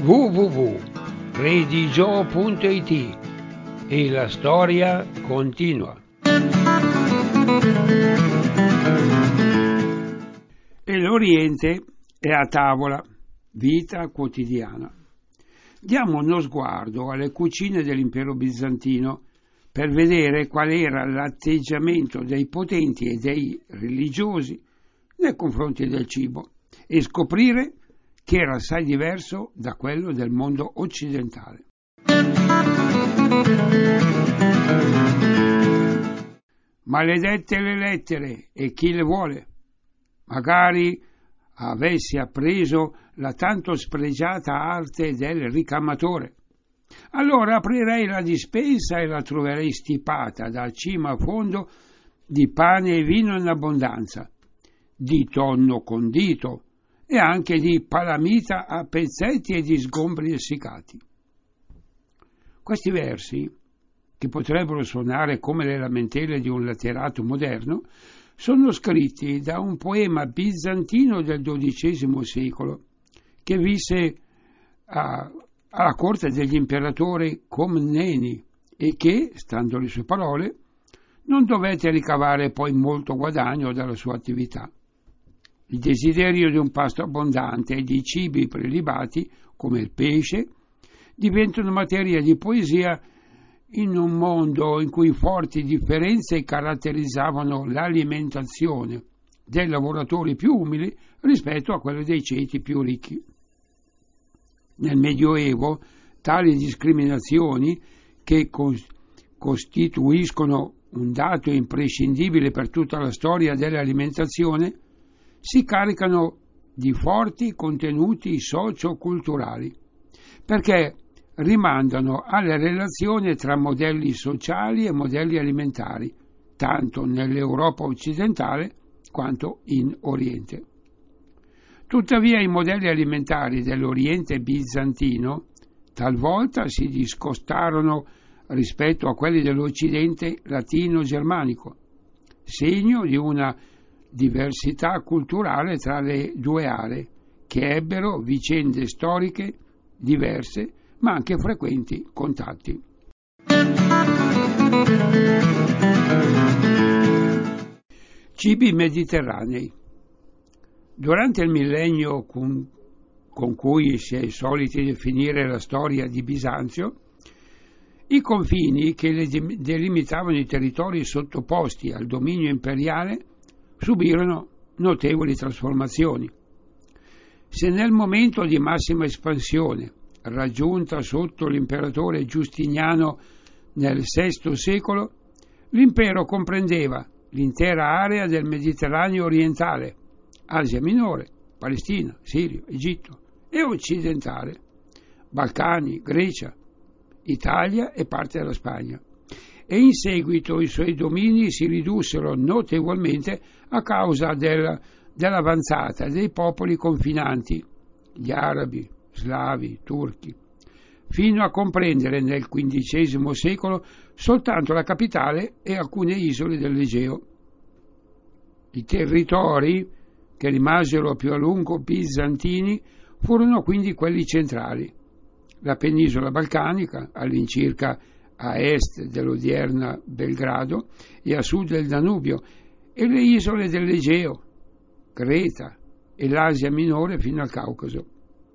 www.redigio.it e la storia continua. E l'Oriente è a tavola, vita quotidiana. Diamo uno sguardo alle cucine dell'impero bizantino per vedere qual era l'atteggiamento dei potenti e dei religiosi nei confronti del cibo e scoprire che era assai diverso da quello del mondo occidentale. Maledette le lettere e chi le vuole. Magari avessi appreso la tanto spregiata arte del ricamatore. Allora aprirei la dispensa e la troverei stipata da cima a fondo di pane e vino in abbondanza, di tonno condito e anche di palamita a pezzetti e di sgombri essiccati. Questi versi, che potrebbero suonare come le lamentele di un letterato moderno, sono scritti da un poema bizantino del XII secolo che visse alla corte degli imperatori Comneni e che, stando alle sue parole, non dovette ricavare poi molto guadagno dalla sua attività. Il desiderio di un pasto abbondante e di cibi prelibati, come il pesce, diventano materia di poesia in un mondo in cui forti differenze caratterizzavano l'alimentazione dei lavoratori più umili rispetto a quella dei ceti più ricchi. Nel Medioevo tali discriminazioni, che costituiscono un dato imprescindibile per tutta la storia dell'alimentazione, si caricano di forti contenuti socio-culturali, perché rimandano alle relazioni tra modelli sociali e modelli alimentari, tanto nell'Europa occidentale quanto in Oriente. Tuttavia i modelli alimentari dell'Oriente bizantino talvolta si discostarono rispetto a quelli dell'Occidente latino-germanico, segno di una diversità culturale tra le due aree, che ebbero vicende storiche diverse ma anche frequenti contatti. Cibi mediterranei. Durante il millennio con cui si è soliti definire la storia di Bisanzio, i confini che delimitavano i territori sottoposti al dominio imperiale subirono notevoli trasformazioni. Se nel momento di massima espansione, raggiunta sotto l'imperatore Giustiniano nel VI secolo, l'impero comprendeva l'intera area del Mediterraneo orientale, Asia Minore, Palestina, Siria, Egitto, e occidentale, Balcani, Grecia, Italia e parte della Spagna. E in seguito i suoi domini si ridussero notevolmente a causa dell'avanzata dei popoli confinanti, gli arabi, slavi, turchi, fino a comprendere nel XV secolo soltanto la capitale e alcune isole dell'Egeo. I territori che rimasero più a lungo bizantini furono quindi quelli centrali, la penisola balcanica, all'incirca a est dell'odierna Belgrado e a sud del Danubio, e le isole dell'Egeo, Creta e l'Asia minore fino al Caucaso.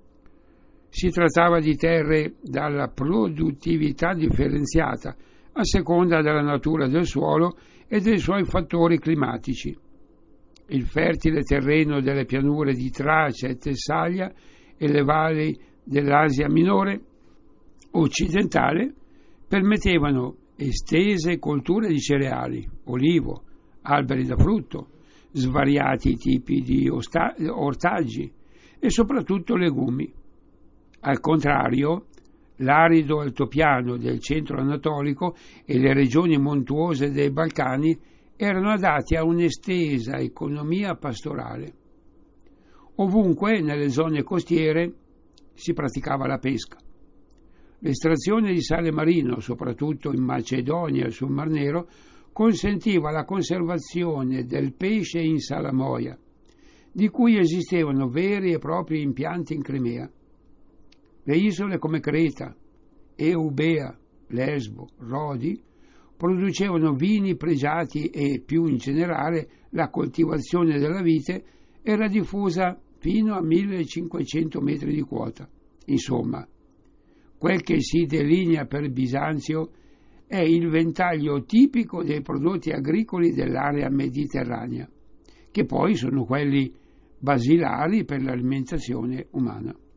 Si trattava di terre dalla produttività differenziata a seconda della natura del suolo e dei suoi fattori climatici. Il fertile terreno delle pianure di Tracia e Tessaglia e le valli dell'Asia minore occidentale permettevano estese colture di cereali, olivo, alberi da frutto, svariati tipi di ortaggi e soprattutto legumi. Al contrario, l'arido altopiano del centro anatolico e le regioni montuose dei Balcani erano adatti a un'estesa economia pastorale. Ovunque, nelle zone costiere, si praticava la pesca. L'estrazione di sale marino, soprattutto in Macedonia e sul Mar Nero, consentiva la conservazione del pesce in salamoia, di cui esistevano veri e propri impianti in Crimea. Le isole come Creta, Eubea, Lesbo, Rodi producevano vini pregiati e, più in generale, la coltivazione della vite era diffusa fino a 1500 metri di quota. Insomma, quel che si delinea per Bisanzio è il ventaglio tipico dei prodotti agricoli dell'area mediterranea, che poi sono quelli basilari per l'alimentazione umana.